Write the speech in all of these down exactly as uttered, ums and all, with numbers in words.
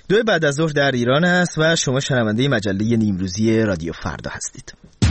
دو بعد از ظهر در ایران است و شما شنونده مجله نیمروزی رادیو فردا هستید.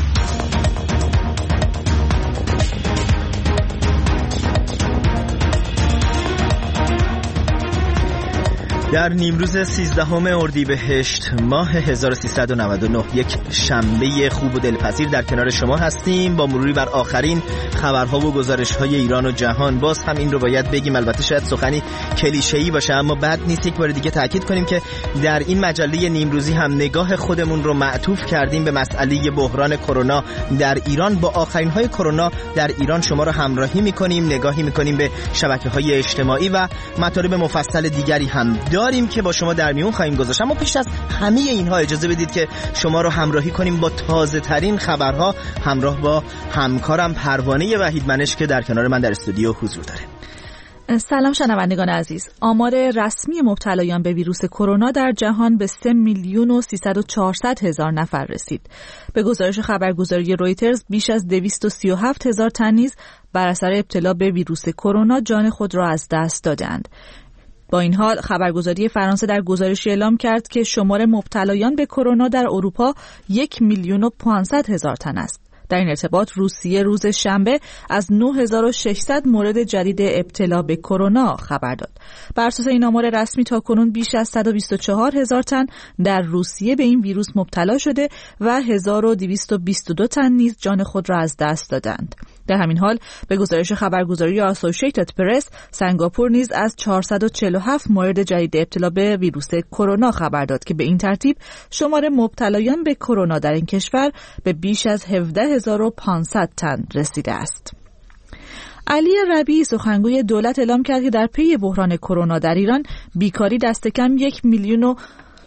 در نیمروز سیزدهم اردیبهشت ماه هزار و سیصد و نود و نه، یک شنبه خوب و دلپذیر، در کنار شما هستیم با مروری بر آخرین خبرها و گزارش‌های ایران و جهان. باز هم این رو باید بگیم، البته شاید سخنی کلیشه‌ای باشه اما بد نیست یک بار دیگه تاکید کنیم که در این مجله نیمروزی هم نگاه خودمون رو معطوف کردیم به مسئله بحران کرونا در ایران. با آخرین‌های کرونا در ایران شما رو همراهی می‌کنیم، نگاهی می‌کنیم به شبکه‌های اجتماعی و مطالب مفصل دیگری هم داریم که با شما در میون خواهیم گذاشت. اما پیش از همه اینها اجازه بدید که شما رو همراهی کنیم با تازه ترین خبرها همراه با همکارم پروانه وحیدمنش که در کنار من در استودیو حضور داره. سلام شنوندگان عزیز. آمار رسمی مبتلایان به ویروس کرونا در جهان به سه میلیون و سیصد و چهارصد هزار نفر رسید. به گزارش خبرگزاری رویترز بیش از دویست و سی و هفت هزار تن نیز بر اثر ابتلا به ویروس کرونا جان خود را از دست دادند. با این حال خبرگزاری فرانسه در گزارشی اعلام کرد که شمار مبتلایان به کرونا در اروپا یک میلیون و پانصد هزار تن است. در این ارتباط روسیه روز شنبه از نه هزار و ششصد مورد جدید ابتلا به کرونا خبر داد. بر اساس این آمار رسمی تاکنون بیش از صد و بیست و چهار هزار تن در روسیه به این ویروس مبتلا شده و هزار و دویست و بیست و دو تن نیز جان خود را از دست دادند. در همین حال به گزارش خبرگزاری آسوشیتد پرس، سنگاپور نیز از چهارصد و چهل و هفت مورد جدید ابتلا به ویروس کرونا خبر داد که به این ترتیب شمار مبتلایان به کرونا در این کشور به بیش از هفده هزار و پانصد تن رسیده است. علی ربیعی سخنگوی دولت اعلام کرد که در پی بحران کرونا در ایران بیکاری دست کم یک میلیون و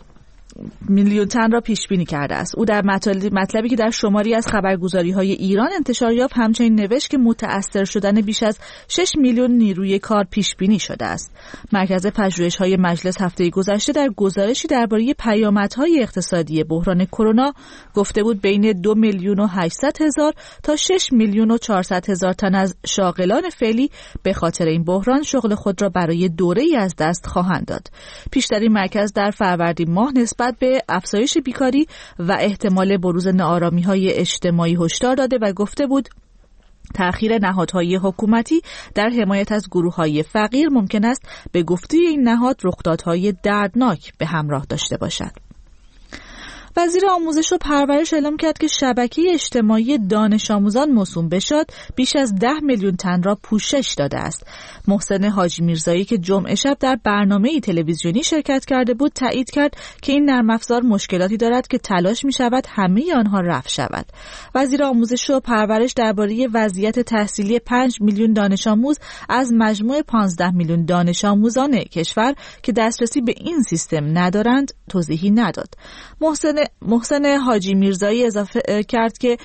میلیون تن را پیش بینی کرده است. او در مطلبی که در شماری از خبرگزاری‌های ایران انتشار یافت همچنین نوشت که متأثر شدن بیش از شش میلیون نیروی کار پیش بینی شده است. مرکز پژوهش‌های مجلس هفته گذشته در گزارشی درباره پیامدهای اقتصادی بحران کرونا گفته بود بین دو میلیون و هشتصد هزار تا شش میلیون و چهارصد هزار تن از شاغلان فعلی به خاطر این بحران شغل خود را برای دوره‌ای از دست خواهند داد. پیشتر مرکز در فروردین ماه نسبت به افزایش بیکاری و احتمال بروز ناآرامی‌های اجتماعی هشدار داده و گفته بود تأخیر نهادهای حکومتی در حمایت از گروه‌های فقیر ممکن است به گفته این نهاد رخدادهای دردناک به همراه داشته باشد. وزیر آموزش و پرورش اعلام کرد که شبکه اجتماعی دانش آموزان موسوم به شاد بیش از ده میلیون تن را پوشش داده است. محسن حاجی میرزایی که جمعه شب در برنامه‌ای تلویزیونی شرکت کرده بود تایید کرد که این نرم افزار مشکلاتی دارد که تلاش می‌شود همه آنها رفع شود. وزیر آموزش و پرورش درباره وضعیت تحصیلی پنج میلیون دانش آموز از مجموع پانزده میلیون دانش آموزان کشور که دسترسی به این سیستم ندارند توضیحی نداد. محسن محسن حاجی میرزایی اضافه کرد که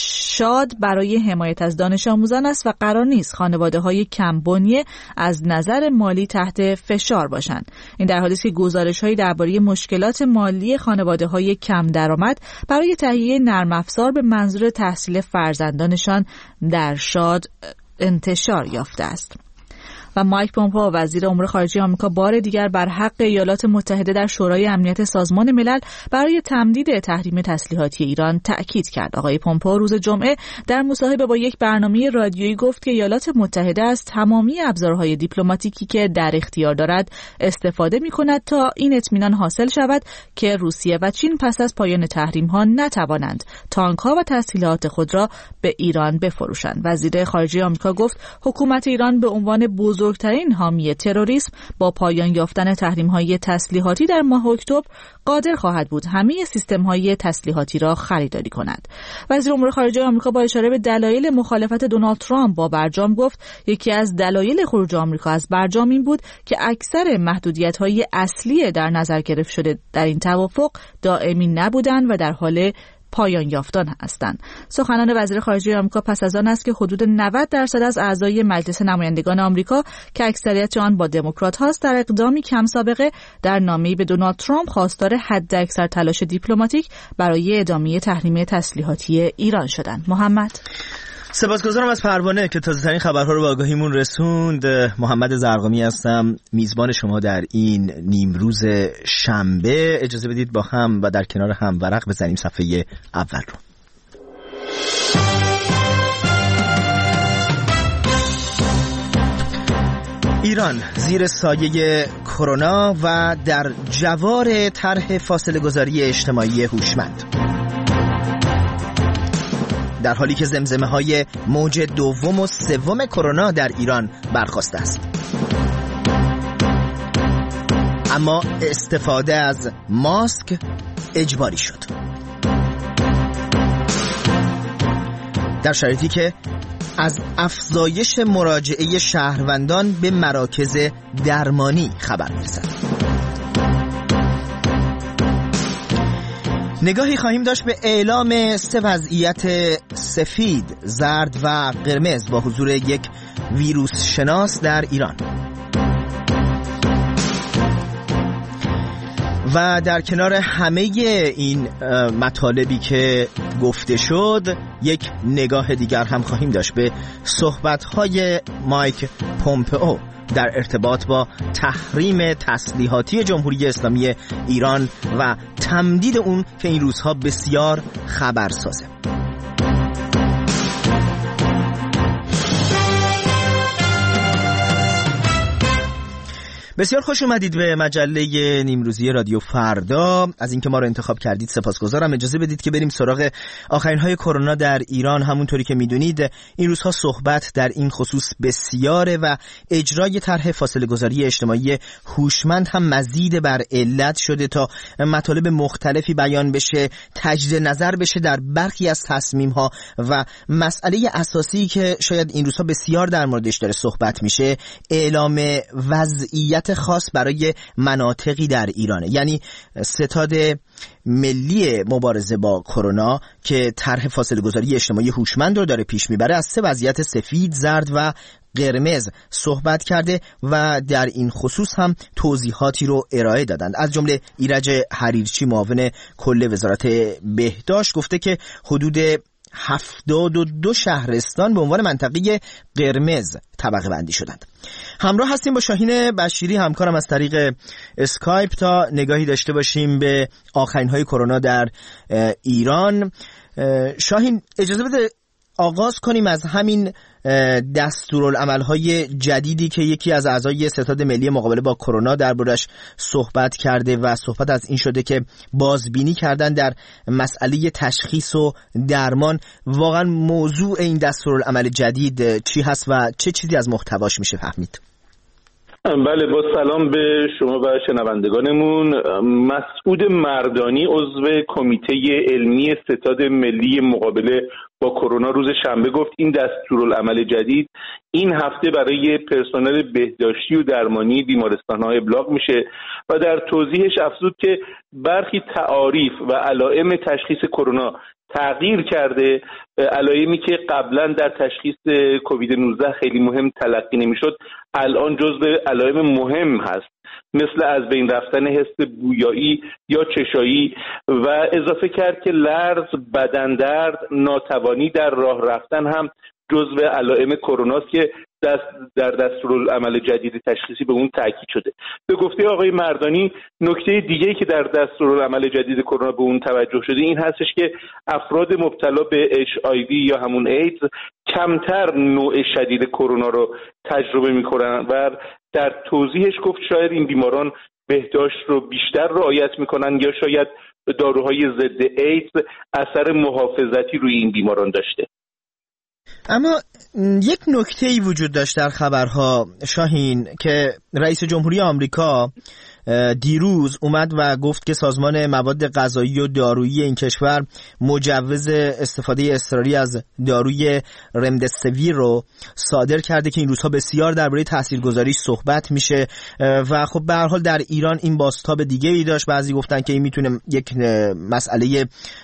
شاد برای حمایت از دانش آموزان است و قرار نیست خانواده‌های کم بنیه از نظر مالی تحت فشار باشند. این در حالی است که گزارش‌هایی درباره مشکلات مالی خانواده‌های کم درآمد برای تهیه نرم افزار به منظور تحصیل فرزندانشان در شاد انتشار یافته است. و مایک پومپئو وزیر امور خارجه آمریکا بار دیگر بر حق ایالات متحده در شورای امنیت سازمان ملل برای تمدید تحریم تسلیحاتی ایران تأکید کرد. آقای پومپئو روز جمعه در مصاحبه با یک برنامه رادیویی گفت که ایالات متحده از تمامی ابزارهای دیپلماتیکی که در اختیار دارد استفاده می‌کند تا این اطمینان حاصل شود که روسیه و چین پس از پایان تحریم‌ها نتوانند تانک‌ها و تسلیحات خود را به ایران بفروشند. وزیر خارجه آمریکا گفت حکومت ایران به عنوان بزرگ بزرگترین حامی تروریسم با پایان یافتن تحریم‌های تسلیحاتی در ماه اکتبر قادر خواهد بود همه سیستم‌های تسلیحاتی را خریداری کند. وزیر امور خارجه آمریکا با اشاره به دلایل مخالفت دونالد ترامپ با برجام گفت یکی از دلایل خروج آمریکا از برجام این بود که اکثر محدودیت‌های اصلی در نظر گرفته شده در این توافق دائمی نبودند و در حال پایان یافتن هستند. سخنان وزیر خارجه آمریکا پس از آن است که حدود نود درصد از اعضای مجلس نمایندگان آمریکا که اکثریت آن با دموکرات هاست در اقدامی کم سابقه در نامه‌ای به دونالد ترامپ خواستار حداکثر تلاش دیپلماتیک برای ادامه تحریم تسلیحاتی ایران شدند. محمد سپاسگزارم از پروانه که تازه‌ترین خبرها رو به آگاهیمون رسوند. محمد زرقامی هستم، میزبان شما در این نیمروز شنبه. اجازه بدید با هم و در کنار هم ورق بزنیم صفحه اول رو. ایران زیر سایه کرونا و در جوار طرح فاصله گذاری اجتماعی هوشمند، در حالی که زمزمه های موج دوم و سوم کرونا در ایران برخاسته است. اما استفاده از ماسک اجباری شد، در شرایطی که از افزایش مراجعه شهروندان به مراکز درمانی خبر می‌رسد. نگاهی خواهیم داشت به اعلام سه وضعیت سفید، زرد و قرمز با حضور یک ویروس شناس در ایران. و در کنار همه این مطالبی که گفته شد، یک نگاه دیگر هم خواهیم داشت به صحبت‌های مایک پومپئو در ارتباط با تحریم تسلیحاتی جمهوری اسلامی ایران و تمدید اون که این روزها بسیار خبرسازه. بسیار خوش اومدید به مجله نیمروزی رادیو فردا. از اینکه ما رو انتخاب کردید سپاسگزارم. اجازه بدید که بریم سراغ آخرین های کرونا در ایران. همونطوری که میدونید این روزها صحبت در این خصوص بسیاره و اجرای طرح فاصله گذاری اجتماعی هوشمند هم مزید بر علت شده تا مطالب مختلفی بیان بشه، تجدید نظر بشه در برخی از تصمیم ها و مسئله اساسی که شاید این روزها بسیار در موردش داره صحبت میشه، اعلام وضعیت خاص برای مناطقی در ایرانه. یعنی ستاد ملی مبارزه با کرونا که طرح فاصله گذاری اجتماعی هوشمند رو داره پیش میبره، از سه وضعیت سفید، زرد و قرمز صحبت کرده و در این خصوص هم توضیحاتی رو ارائه دادند. از جمله ایرج حریرچی معاون کل وزارت بهداشت گفته که حدود هفتاد و دو شهرستان به عنوان منطقه قرمز طبقه بندی شدند. همراه هستیم با شاهین بشیری همکارم از طریق اسکایپ تا نگاهی داشته باشیم به آخرین های کرونا در ایران. شاهین، اجازه بده آغاز کنیم از همین دستورالعمل‌های جدیدی که یکی از اعضای ستاد ملی مقابله با کرونا دربارش صحبت کرده و صحبت از این شده که بازبینی کردن در مسئله تشخیص و درمان. واقعا موضوع این دستورالعمل جدید چی هست و چه چیزی از محتواش میشه فهمید؟ بله، با سلام به شما و شنوندگانمون. مسعود مردانی عضو کمیته علمی ستاد ملی مقابله با کرونا روز شنبه گفت این دستورالعمل جدید این هفته برای پرسنل بهداشتی و درمانی بیمارستان‌ها ابلاغ میشه و در توضیحش افزود که برخی تعاریف و علائم تشخیص کرونا تغییر کرده. علائمی که قبلا در تشخیص کووید نوزده خیلی مهم تلقی نمیشد الان جزو علائم مهم هست، مثل از بین رفتن حس بویایی یا چشایی، و اضافه کرد که لرز، بدن درد، ناتوانی در راه رفتن هم جزو علائم کرونا است که دست در دستورالعمل جدید تشخیصی به اون تاکید شده. به گفته آقای مردانی، نکته دیگه‌ای که در دستورالعمل جدید کرونا به اون توجه شده این هستش که افراد مبتلا به اچ آی وی یا همون ایدز کمتر نوع شدید کرونا رو تجربه می‌کنن و در توضیحش گفت شاید این بیماران بهداشت رو بیشتر رعایت می‌کنن یا شاید داروهای ضد ایدز اثر محافظتی روی این بیماران داشته. اما یک نکته‌ای وجود داشت در خبرها شاهین که رئیس جمهوری آمریکا دیروز اومد و گفت که سازمان مواد غذایی و دارویی این کشور مجوز استفاده اضطراری از داروی رمدسیویر رو صادر کرده که این روزها بسیار درباره تاثیرگذاریش صحبت میشه و خب به هر حال در ایران این بازتاب دیگه‌ای داشت. بعضی گفتن که این میتونه یک مسئله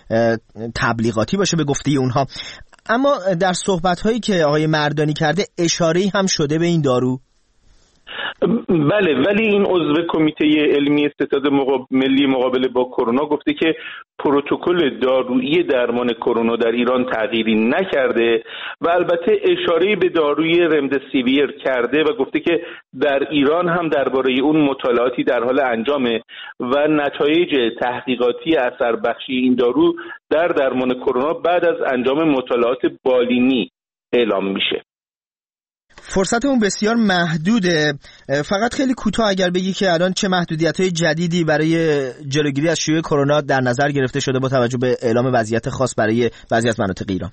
تبلیغاتی باشه به گفته اونها. اما در صحبت‌هایی که آقای مردانی کرده اشاره‌ای هم شده به این دارو؟ بله، ولی این عضو کمیته علمی ستاد مقاب... ملی مقابله با کرونا گفته که پروتکل دارویی درمان کرونا در ایران تغییری نکرده و البته اشاره به داروی رمدسیویر کرده و گفته که در ایران هم درباره اون مطالعاتی در حال انجامه و نتایج تحقیقاتی اثر بخشی این دارو در درمان کرونا بعد از انجام مطالعات بالینی اعلام میشه. فرصتمون بسیار محدوده، فقط خیلی کوتاه اگر بگی که الان چه محدودیت‌های جدیدی برای جلوگیری از شیوع کرونا در نظر گرفته شده با توجه به اعلام وضعیت خاص برای بعضی از مناطق ایران؟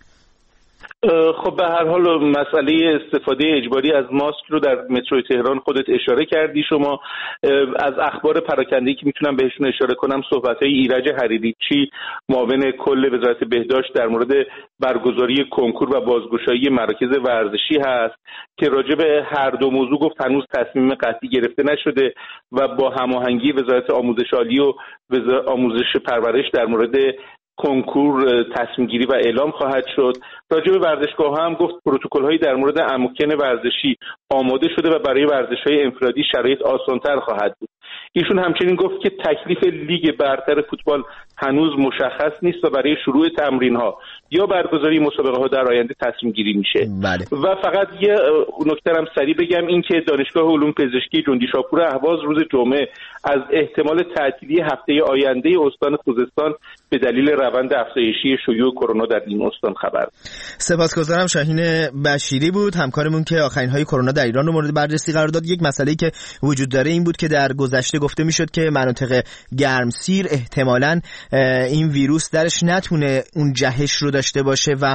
خب به هر حال مسئله استفاده اجباری از ماسک رو در مترو تهران خودت اشاره کردی. شما از اخبار پراکنده‌ای که میتونم بهشون اشاره کنم صحبت‌های ایرج حریریچی معاون کل وزارت بهداشت در مورد برگزاری کنکور و بازگشایی مراکز ورزشی هست که راجع به هر دو موضوع گفت هنوز تصمیم قطعی گرفته نشده و با هماهنگی وزارت آموزش عالی و وزارت آموزش پرورش در مورد کنکور تصمیم گیری و اعلام خواهد شد. راجع به ورزشگاه هم گفت پروتکل هایی در مورد اماکن ورزشی آماده شده و برای ورزش های انفرادی شرایط آسانتر خواهد بود. ایشون همچنین گفت که تکلیف لیگ برتر فوتبال هنوز مشخص نیست و برای شروع تمرین ها یا برگزاری مسابقه ها در آینده تصمیم گیری میشه. بله. و فقط یه نکته هم سریع بگم، این که دانشگاه علوم پزشکی جندی شاپور اهواز روز جمعه از احتمال تعطیلی هفته آینده استان خوزستان به دلیل روند افزایشی شیوع کرونا در این استان خبر. سپاسگزارم. شاهین بشیری بود همکارمون که آخرین های کرونا در ایران رو مورد بررسی قرار داد. یک مسئله‌ای که وجود داره این بود که در گذشته گفته میشد که مناطق گرمسیر احتمالاً این ویروس درش نتونه اون جهش رو داشته باشه و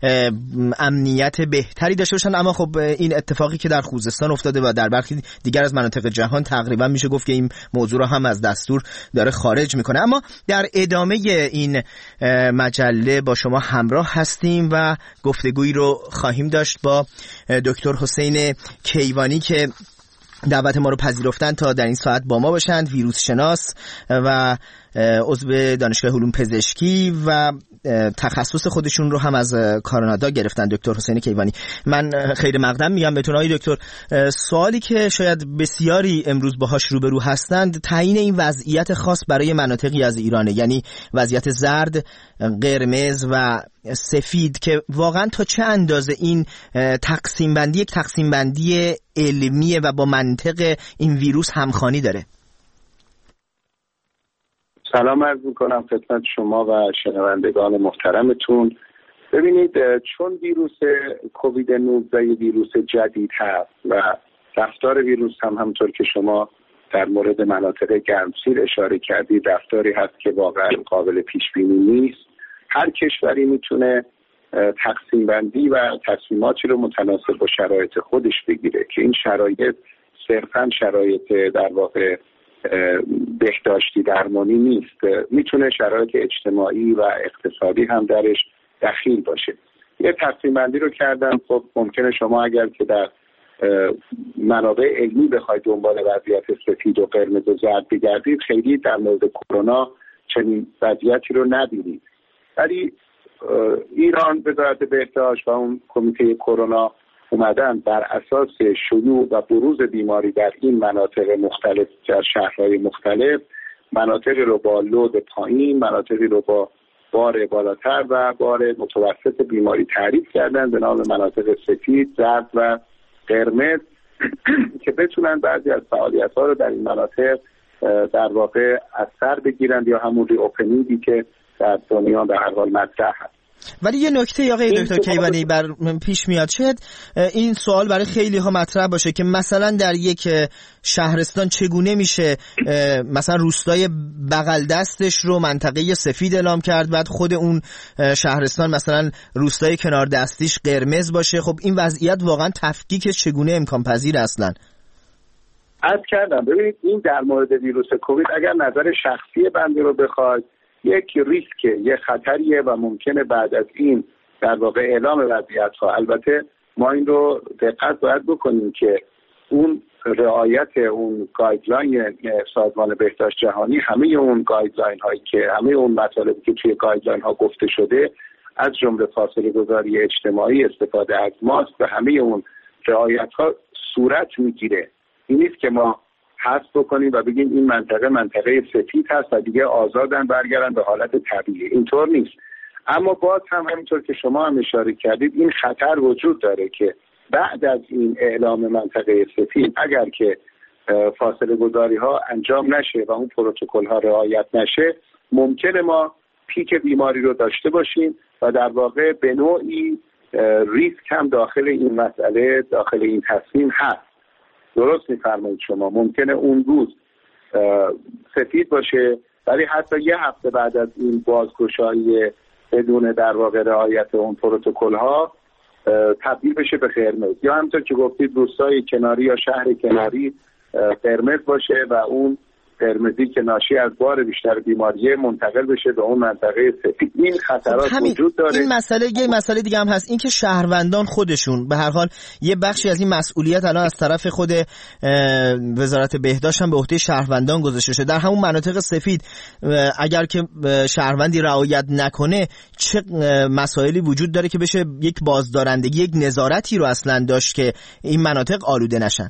امنیت بهتری داشته باشن، اما خب این اتفاقی که در خوزستان افتاده و در برخی دیگر از مناطق جهان تقریبا میشه گفت که این موضوع رو هم از دستور داره خارج میکنه. اما در ادامه این مجله با شما همراه هستیم و گفتگویی رو خواهیم داشت با دکتر حسین کیوانی که دعوت ما رو پذیرفتن تا در این ساعت با ما باشند، ویروس شناس و عضو دانشگاه علوم پزشکی و تخصص خودشون رو هم از کانادا گرفتن. دکتر حسین کیوانی، من خیر مقدم میگم بهتون. آقای دکتر، سوالی که شاید بسیاری امروز باهاش روبرو هستند تعیین این وضعیت خاص برای مناطقی از ایرانه، یعنی وضعیت زرد، قرمز و سفید، که واقعا تا چه اندازه این تقسیم بندی یک تقسیم بندی علمیه و با منطق این ویروس همخوانی داره؟ سلام عرض میکنم خدمت شما و شنوندگان محترمتون. ببینید، چون ویروس کووید نوزده ویروس جدید هست و رفتار ویروس هم همونطور که شما در مورد مناطق گرمسیر اشاره کردید رفتاری هست که واقعا قابل پیش بینی نیست، هر کشوری میتونه تقسیم بندی و تصمیماتی رو متناسب با شرایط خودش بگیره که این شرایط صرفاً شرایط در واقع بهداشتی درمانی نیست، میتونه شرایط اجتماعی و اقتصادی هم درش دخیل باشه. یه تقسیم بندی رو کردم. خب ممکنه شما اگر که در منابع علمی بخواید دنبال وضعیت سفید و قرمز و زرد بگردید خیلی در مورد کرونا چنین وضعیتی رو نبینید، ولی ایران وزارت بهداشت و اون کمیته کرونا اومدن بر اساس شیوع و بروز بیماری در این مناطق مختلف در شهرهای مختلف مناطقی رو با لود پایین، مناطقی رو با بار بالاتر و بار متوسط بیماری تعریف کردن به نام مناطق سفید، زرد و قرمز که بتونن بعضی از فعالیت‌ها رو در این مناطق در واقع از سر بگیرن یا همون ری اوپنینگی که در دنیا به هر حال مطرح هست. ولی یه نکته آقای دکتر کیوانی بر پیش میاد، شاید این سوال برای خیلی ها مطرح باشه که مثلا در یک شهرستان چگونه میشه مثلا روستای بغل دستش رو منطقه سفید اعلام کرد، بعد خود اون شهرستان مثلا روستای کنار دستیش قرمز باشه؟ خب این وضعیت واقعا تفکیک چگونه امکان پذیر اصلا؟ عرض کردم ببینید، این در مورد ویروس کووید اگر نظر شخصی بنده رو بخواید یک ریسک، یک خطریه و ممکنه بعد از این در واقع اعلام وضعیت ها، البته ما این رو دقت باید بکنیم که اون رعایت اون گایدلاین سازمان بهداشت جهانی، همه اون گایدلاین هایی که همه اون مطالبی که توی گایدلاین ها گفته شده از جمله فاصله گذاری اجتماعی، استفاده از ماسک و همه اون رعایت ها صورت میگیره این نیست که ما حذف بکنیم و بگیم این منطقه منطقه سفید هست و دیگه آزادن برگردن به حالت طبیعی. اینطور نیست. اما باز هم همینطور که شما هم اشاره کردید این خطر وجود داره که بعد از این اعلام منطقه سفید اگر که فاصله گذاری ها انجام نشه و اون پروتکل ها رعایت نشه، ممکنه ما پیک بیماری رو داشته باشیم و در واقع به نوعی ریسک هم داخل این مسئله، داخل این تصمیم هست. درست می‌فرمایید شما، ممکنه اون روز سفید باشه ولی حتی یه هفته بعد از این بازگشایی بدون در واقع رعایت اون پروتکل ها تبدیل بشه به قرمز، یا همونطور که گفتید روستای کناری یا شهر کناری قرمز باشه و اون قرمزی که ناشی از بار بیشتر بیماریه منتقل بشه به اون منطقه سفید. این خطرات وجود داره. این مسئله یه مسئله دیگه هم هست، این که شهروندان خودشون به هر حال یه بخشی از این مسئولیت الان از طرف خود وزارت بهداشت هم به عهده شهروندان گذاشته شده. در همون مناطق سفید اگر که شهروندی رعایت نکنه چه مسائلی وجود داره که بشه یک بازدارندگی، یک نظارتی رو اصلا داشت که این مناطق آلوده نشن؟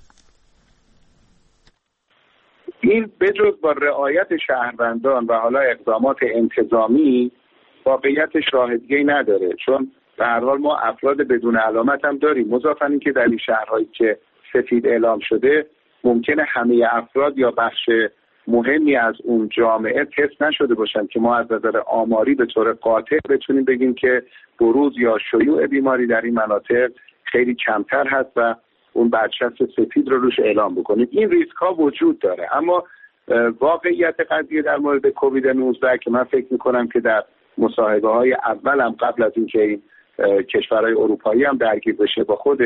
این بجز با رعایت شهروندان و حالا اقدامات انتظامی واقعیتش راه دیگه‌ای نداره، چون به هر حال ما افراد بدون علامت هم داریم. مضافاً اینکه در این شهرهایی که سفید اعلام شده ممکنه همه افراد یا بخش مهمی از اون جامعه تست نشده باشن که ما از نظر آماری به طور قاطع بتونیم بگیم که بروز یا شیوع بیماری در این مناطق خیلی کمتر هست و اون برچسب سفید رو روش اعلام بکنیم. این ریسک ها وجود داره، اما واقعیت قضیه در مورد کووید نوزده که من فکر میکنم که در مصاحبه های اولم قبل از اینکه این کشورهای اروپایی هم درگیر بشه با خود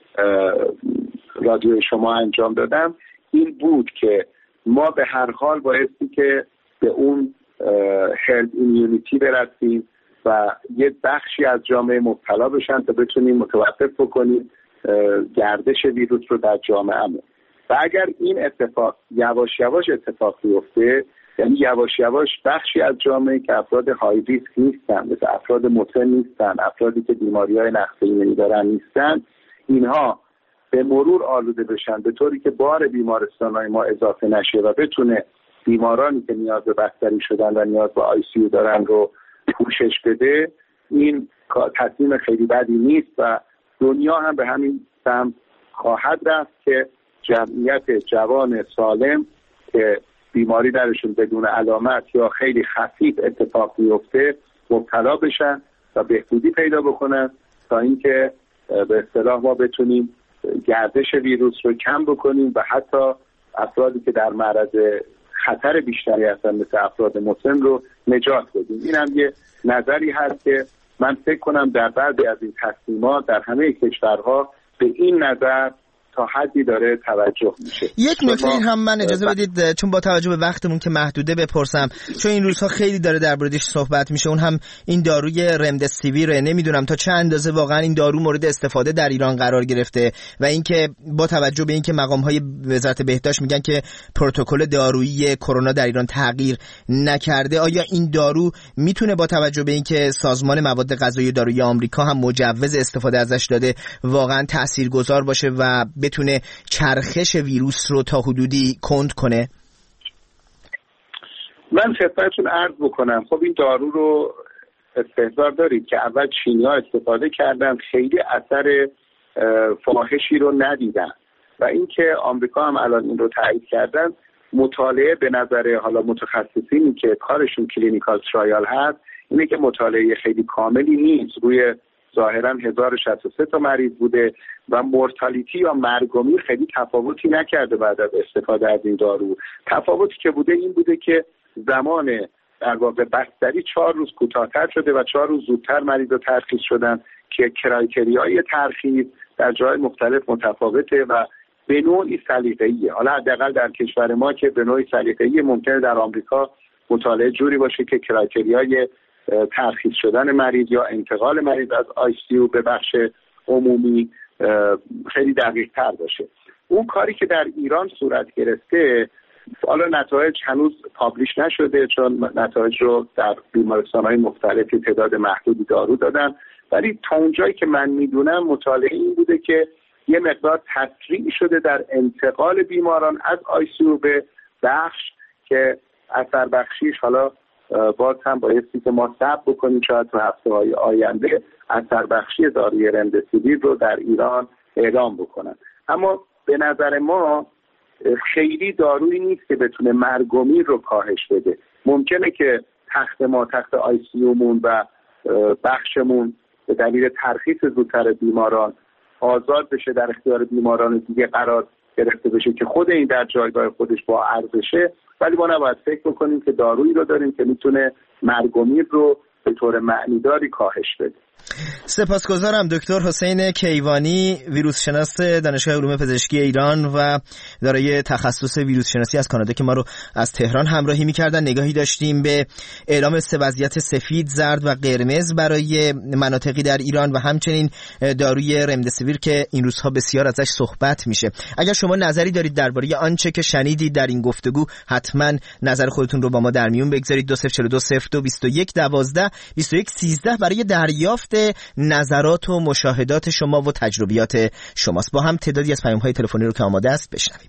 رادیو شما انجام دادم، این بود که ما به هر حال بایستی که به اون هرد ایمیونیتی برسیم و یه بخشی از جامعه مبتلا بشن تا بتونیم متوقف بکنیم گردش ویروس رو در جامعه‌مون. و اگر این اتفاق یواش یواش اتفاق بیفته، یعنی یواش یواش بخشی از جامعه که افراد های ریسک نیستن، مثل افراد مسن نیستن، افرادی که بیماری‌های نقصه‌ای دارن نیستن، اینها به مرور آلوده بشن به طوری که بار بیمارستان‌های ما اضافه نشه و بتونه بیمارانی که نیاز به بستری شدن و نیاز به آی سی یو دارن رو پوشش بده، این تصمیم خیلی بدی نیست و دنیا هم به همین سمت خواهد رفت که جمعیت جوان سالم که بیماری درشون بدون علامت یا خیلی خفیف اتفاق میفته مبتلا بشن و بهبودی پیدا بکنن تا اینکه به اصطلاح ما بتونیم گردش ویروس رو کم بکنیم و حتی افرادی که در معرض خطر بیشتری هستن مثل افراد مسن رو نجات بدیم. این هم یه نظری هست که من فکر کنم در بعضی از این تصمیمات در همه کشورها به این نظر تا حدی داره توجه میشه. یک نکته هم من اجازه بدید چون با توجه به وقتمون که محدوده بپرسم، چون این روزها خیلی داره در موردش صحبت میشه، اون هم این داروی رمدسیویر، نمیدونم تا چه اندازه واقعا این دارو مورد استفاده در ایران قرار گرفته و اینکه با توجه به اینکه مقام‌های وزارت بهداشت میگن که پروتکل دارویی کرونا در ایران تغییر نکرده، آیا این دارو میتونه با توجه به اینکه سازمان مواد غذایی و دارویی آمریکا هم مجوز استفاده ازش داده واقعا تاثیرگذار باشه و بتونه چرخش ویروس رو تا حدودی کند کنه؟ من خدمتتون عرض بکنم، خب این دارو رو استحضار دارید که اول چینی‌ها استفاده کردن، خیلی اثر فاحشی رو ندیدن و اینکه آمریکا هم الان این رو تایید کردن، مطالعه به نظر حالا متخصصینی که کارشون کلینیکال ترایال هست اینه که مطالعه خیلی کاملی نیست، روی ظاهرا هزار و شصت و سه تا مریض بوده و مورتالیتی یا مرگومیر خیلی تفاوتی نکرده بعد از استفاده از این دارو. تفاوتی که بوده این بوده که زمان در واقع بستری چهار روز کوتاه‌تر شده و چهار روز زودتر مریضا ترخیص شدن که کرایتریای ترخیص در جای مختلف متفاوته و به نوعی سلیقه‌ایه. حالا حداقل در کشور ما که به نوعی سلیقه‌ایه، ممکنه در آمریکا مطالعه جوری باشه که کرایتریای ترخیص شدن مریض یا انتقال مریض از آی سی یو به بخش عمومی خیلی دقیق تر باشه. اون کاری که در ایران صورت گرفته، حالا نتایج هنوز پابلیش نشده چون نتایج رو در بیمارستان‌های مختلفی تعداد محدودی دارو دادن، ولی تا اونجایی که من میدونم مطالعه این بوده که یه مقدار تسریع شده در انتقال بیماران از آی سی یو به بخش که اثر بخشیش حالا باز هم بایستی که ما صبر بکنیم شاید تو هفته‌های آینده اثر بخشی داروی رمدسیویر رو در ایران اعلام بکنن. اما به نظر ما خیلی دارویی نیست که بتونه مرگ و میر رو کاهش بده. ممکنه که تخت ما تخت آی سی یو مون و بخشمون به دلیل ترخیص زودتر بیماران آزاد بشه، در اختیار بیماران دیگه قرار گرفته بشه که خود این در جایگاه خودش با ارزشه، ولی ما نباید فکر بکنیم که دارویی رو داریم که میتونه مرگ و میر رو به طور معنیداری کاهش بده. سپاسگزارم دکتر حسین کیوانی، ویروس شناس دانشگاه علوم پزشکی ایران و دارای تخصص ویروس شناسی از کانادا که ما رو از تهران همراهی می‌کردن. نگاهی داشتیم به اعلام سه وضعیت سفید، زرد و قرمز برای مناطقی در ایران و همچنین داروی رمدسیویر که این روزها بسیار ازش صحبت میشه. اگر شما نظری دارید درباره آنچه که شنیدید در این گفتگو، حتما نظر خودتون رو با ما در میون بگذارید. دو صفر چهار دو صفر دو بیست و یک دوازده بیست و یک سیزده برای دریافت نظرات و مشاهدات شما و تجربیات شماست. با هم تعدادی از پیام‌های تلفنی رو که آماده است بشنویم.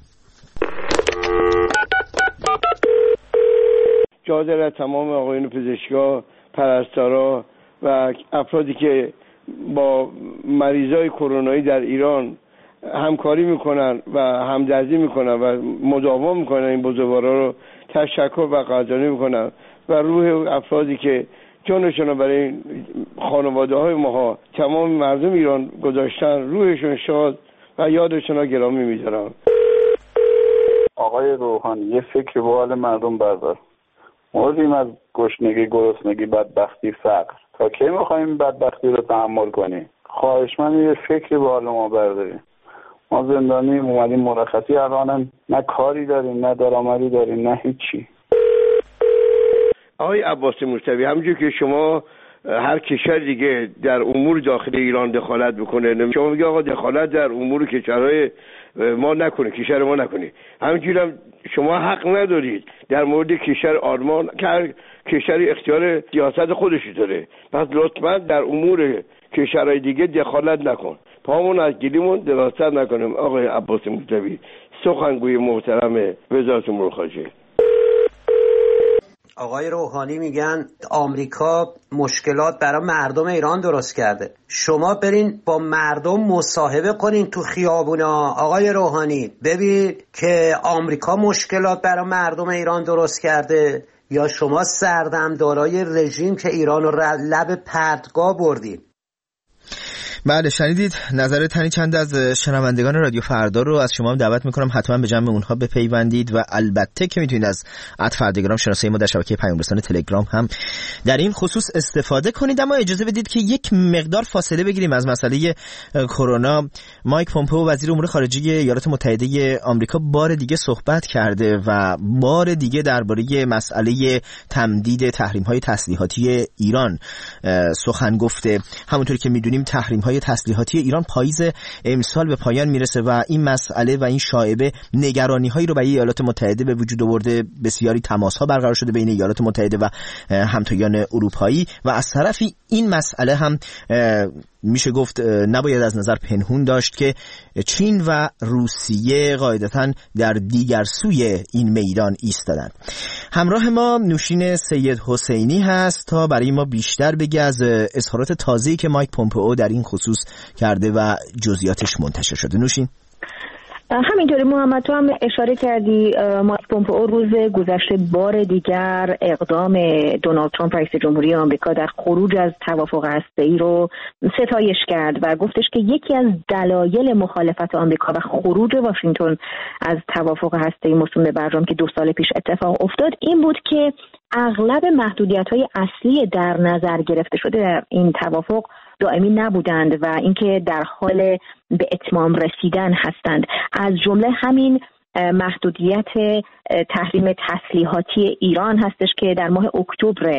جا دارد تمام آقایون پزشکا، پرستارا و افرادی که با مریضای کرونایی در ایران همکاری میکنن و همدردی میکنن و مداوا میکنن این بزرگوارا رو تشکر و قدردانی میکنن و روح افرادی که جانشون رو برای خانواده های ماها تمام مردم ایران گذاشتن روحشون شاد و یادشون رو گرامی میدارم. آقای روحانی یه فکر به حال مردم بردار. موردیم از گشنگی، گرسنگی، بدبختی، فقر. تا کی میخوایم این بدبختی رو تحمل کنیم؟ خواهشمند یه فکر به حال ما برداریم. ما زندانی اومدیم مرخصی، الان نه کاری داریم، نه درآمدی داریم، نه هیچی. آقای عباس مجتبی، همونجور که شما هر کشور دیگه در امور داخل ایران دخالت بکنه، شما میگه آقا دخالت در امور کشورهای ما نکنه، کشور ما نکنه، همینجوری هم شما حق ندارید در مورد کشور آلمان که هر کشوری اختیار سیاست خودش داره. پس لطفا در امور کشورهای دیگه دخالت نکن، پامون از گلیمون دراست نکنیم. آقای عباس مجتبی، سخنگوی محترم وزارت امور خارجه. آقای روحانی میگن آمریکا مشکلات برای مردم ایران درست کرده. شما برین با مردم مصاحبه کنین تو خیابونا آقای روحانی، ببین که آمریکا مشکلات برای مردم ایران درست کرده یا شما سردمدارای رژیم که ایران رو لب پرتگاه بردین. بله شنیدید نظر تنی چند از شنوندگان رادیو فردا رو از شما هم دعوت میکنم حتما به جمع اونها بپیوندید و البته که میتونید از ات فردگرام شناسایی ما در شبکه پیام رسان تلگرام هم در این خصوص استفاده کنید. اما اجازه بدید که یک مقدار فاصله بگیریم از مسئله کرونا. مایک پومپئو وزیر امور خارجه ایالات متحده آمریکا بار دیگه صحبت کرده و بار دیگه درباره مسئله تمدید تحریم‌های تسلیحاتی ایران سخن گفته. همونطوری که میدونیم تحریم‌های تسلیحاتی ایران پاییز امسال به پایان میرسه و این مسئله و این شایبه نگرانی‌هایی رو برای ایالات متحده به وجود آورده. بسیاری تماس‌ها برقرار شده بین ایالات متحده و همتایان اروپایی و از طرفی این مسئله هم میشه گفت نباید از نظر پنهون داشت که چین و روسیه قاعدتاً در دیگر سوی این میدان ایستادن. همراه ما نوشین سید حسینی هست تا برای ما بیشتر بگه از اظهارات تازه‌ای که مایک پومپئو در این خصوص کرده و جزئیاتش منتشر شده. نوشین. همینطوری محمد، تو هم اشاره کردی مایک پومپئو روز گذشته بار دیگر اقدام دونالد ترامپ رئیس جمهوری آمریکا در خروج از توافق هسته‌ای رو ستایش کرد و گفتش که یکی از دلایل مخالفت آمریکا و خروج واشنگتن از توافق هسته‌ای موسوم به برجام که دو سال پیش اتفاق افتاد این بود که اغلب محدودیت‌های اصلی در نظر گرفته شده در این توافق دائمی نبودند و اینکه در حال به اتمام رسیدن هستند. از جمله همین محدودیت تحریم تسلیحاتی ایران هستش که در ماه اکتبر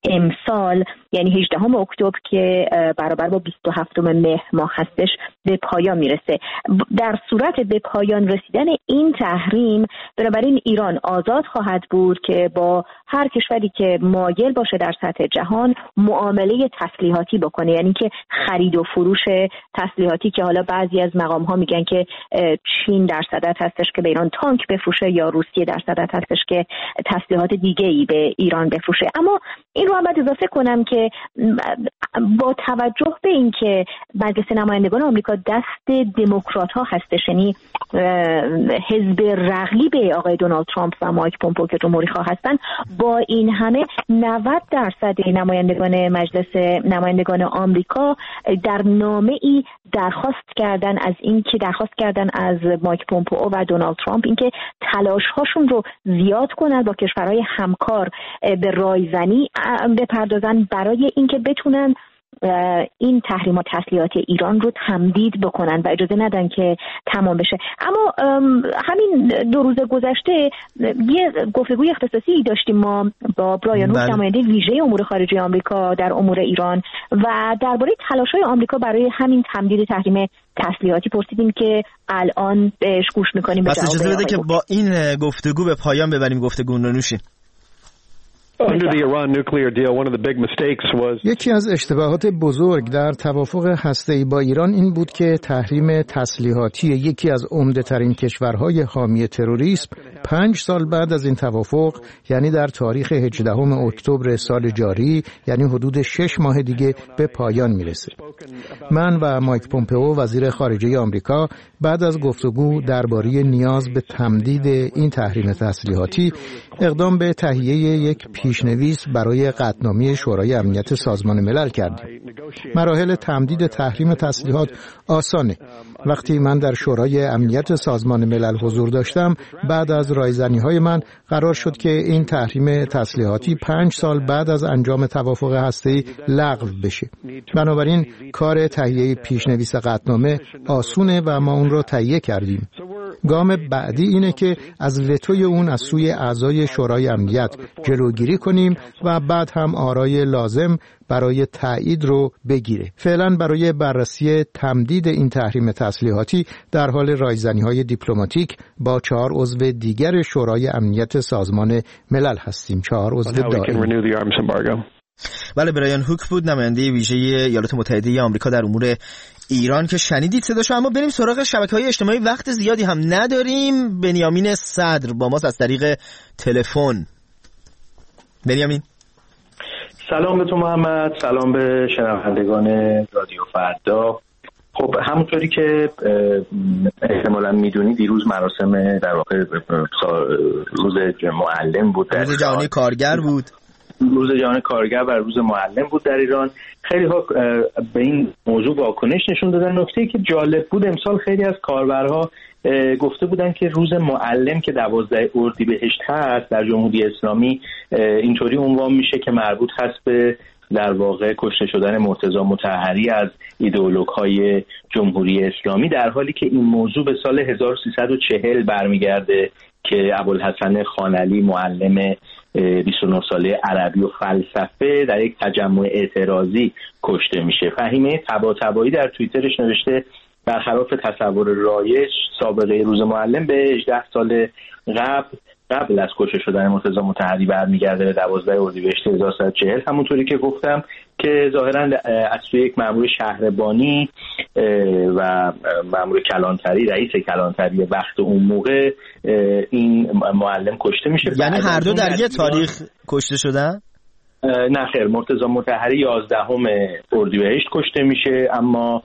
امسال یعنی هجدهم اکتبر که برابر با بیست و هفتم مهر ماه هستش به پایان میرسه. در صورت به پایان رسیدن این تحریم بنابراین ایران آزاد خواهد بود که با هر کشوری که مایل باشه در سطح جهان معامله تسلیحاتی بکنه، یعنی که خرید و فروش تسلیحاتی که حالا بعضی از مقام ها میگن که چین در صدد هستش که به ایران تانک بفروشه یا روسیه در صدد هستش که تسلیحات دیگه ای به ایران بفروشه. اما این رو هم باید اضافه کنم که با توجه به اینکه مجلس نمایندگان آمریکا دست دموکرات ها هستش، یعنی حزب رقیب آقای دونالد ترامپ و مایک پومپئو که جمهوری خواه هستن، با این همه نود درصد نمایندگان مجلس نمایندگان آمریکا در نامه ای درخواست کردن از این که درخواست کردن از مایک پومپئو و دونالد ترامپ اینکه تلاش هاشون رو زیاد کنن با کشورهای همکار به رایزنی بپردازن برای اینکه بتونن این تحریمات تسلیحاتی ایران رو تمدید بکنن و اجازه ندن که تمام بشه. اما همین دو روز گذشته یه گفتگوی اختصاصی داشتیم ما با برایان هوک، نماینده ویژه امور خارجه آمریکا در امور ایران، و درباره تلاش‌های آمریکا برای همین تمدید تحریم تسلیحاتی پرسیدیم که الان بهش گوش می‌کنیم. بس اجازه بده که با این گفتگو به پایان ببریم گفتگو رو. نوشین. یکی از اشتباهات بزرگ در توافق هسته‌ای با ایران این بود که تحریم تسلیحاتی یکی از عمده‌ترین کشورهای حامی تروریسم پنج سال بعد از این توافق، یعنی در تاریخ هجدهم اکتبر سال جاری، یعنی حدود شش ماه دیگه به پایان میرسه. من و مایک پومپئو وزیر خارجه آمریکا بعد از گفتگو درباره نیاز به تمدید این تحریم تسلیحاتی اقدام به تهیه یک پیشنویس برای قطعنامه شورای امنیت سازمان ملل کردیم. مراحل تمدید تحریم تسلیحات آسانه. وقتی من در شورای امنیت سازمان ملل حضور داشتم، بعد از رایزنی‌های من قرار شد که این تحریم تسلیحاتی پنج سال بعد از انجام توافق هسته‌ای لغو بشه. بنابراین کار تهیه پیشنویس قطعنامه آسونه و ما اون رو تهیه کردیم. گام بعدی اینه که از وتوی اون از سوی اعضای شورای امنیت جلوگیری کنیم و بعد هم آرای لازم برای تایید رو بگیره. فعلا برای بررسی تمدید این تحریم تسلیحاتی در حال رایزنی‌های دیپلماتیک با چهار عضو دیگر شورای امنیت سازمان ملل هستیم. چهار عضو دائمی. بله، برایان هوک بود، نماینده ویژه ایالات متحده آمریکا در امور ایران که شنیدید صداشو. اما بریم سراغ شبکه‌های اجتماعی، وقت زیادی هم نداریم. بنیامین صدر با ماست از طریق تلفن. بنیامین، سلام به تو محمد، سلام به شنوندگان رادیو فردا. خب همونطوری که احتمالاً میدونی دیروز مراسم در واقع روز معلم بود، روز جهانی کارگر بود. روز جهانی کارگر و روز معلم بود در ایران. خیلی ها به این موضوع واکنش نشون دادن. نکته‌ای که جالب بود امسال خیلی از کاربرها گفته بودن که روز معلم که دوازده اردیبهشت هست در جمهوری اسلامی اینطوری عنوان میشه که مربوط هست به در واقع کشته شدن مرتضی مطهری از ایدئولوژهای جمهوری اسلامی، در حالی که این موضوع به سال هزار و سیصد و چهل برمیگرده که ابوالحسن خانعلی معلم بیست و نه ساله عربی و فلسفه در یک تجمع اعتراضی کشته میشه. فهیمه طباطبایی در توییترش نوشته برخلاف تصور رایج سابقه روز معلم به هجده سال قبل قبل از کشته شدن مرتضی مطهری برمیگرده به دوازده اردیبهشت هزار و سیصد و چهل. همونطوری که گفتم که ظاهرا از سوی یک مأمور شهربانی و مأمور کلانتری، رئیس کلانتری وقت اون موقع این معلم کشته میشه. یعنی هر دو در یه تاریخ کشته شدن؟ نه خیر، مرتضی مطهری یازدهم اردیبهشت کشته میشه، اما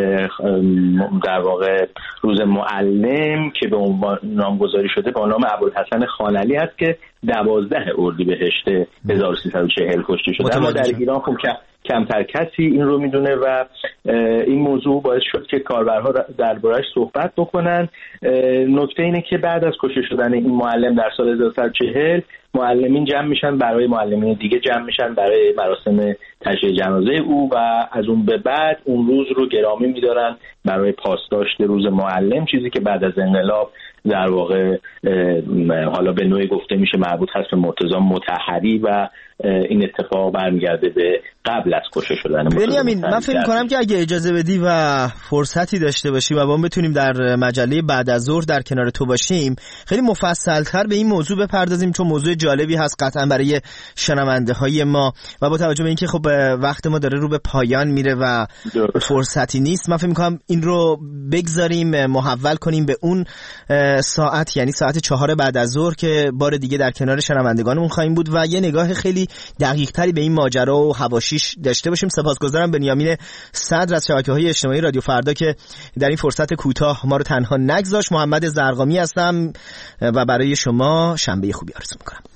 در واقع روز معلم که به عنوان نامگذاری شده با نام ابوالحسن خانعلی هست که دوازده اردیبهشت هزار و سیصد و چهل کشته شده. اما در ایران خب کمتر کسی این رو میدونه و این موضوع باعث شد که کاربرها درباره‌اش صحبت بکنن. نکته اینه که بعد از کشته شدن این معلم در سال هزار و سیصد و چهل معلمین جمع میشن برای معلمین دیگه جمع میشن برای مراسم تشییع جنازه او و از اون به بعد اون روز رو گرامی میدارن برای پاسداشت روز معلم، چیزی که بعد از انقلاب در واقع حالا به نوعی گفته میشه مربوط هست به مرتضی مطهری و این اتفاق برمیگرده به قبل از کشته شدن بنیامین. من فکر می‌کنم که اگه اجازه بدی و فرصتی داشته باشی و با ما بتونیم در مجله بعد از ظهر در کنار تو باشیم خیلی مفصل‌تر به این موضوع بپردازیم، چون موضوع جالبی هست قطعا برای شنونده‌های ما و با توجه به اینکه خب وقت ما داره رو به پایان میره و فرصتی نیست، من فکر می‌کنم این رو بگذاریم محول کنیم به اون ساعت، یعنی ساعت چهار بعد از ظهر که بار دیگه در کنار شنوندگانمون خواهیم بود و یه نگاه خیلی دقیق‌تری به این ماجرا و حواشیش داشته باشیم. سپاسگزارم بنیامین صدر از شبکه‌های اجتماعی رادیو فردا که در این فرصت کوتاه ما رو تنها نگذاشت. محمد زرقامی هستم و برای شما شنبه خوبی آرزو می‌کنم.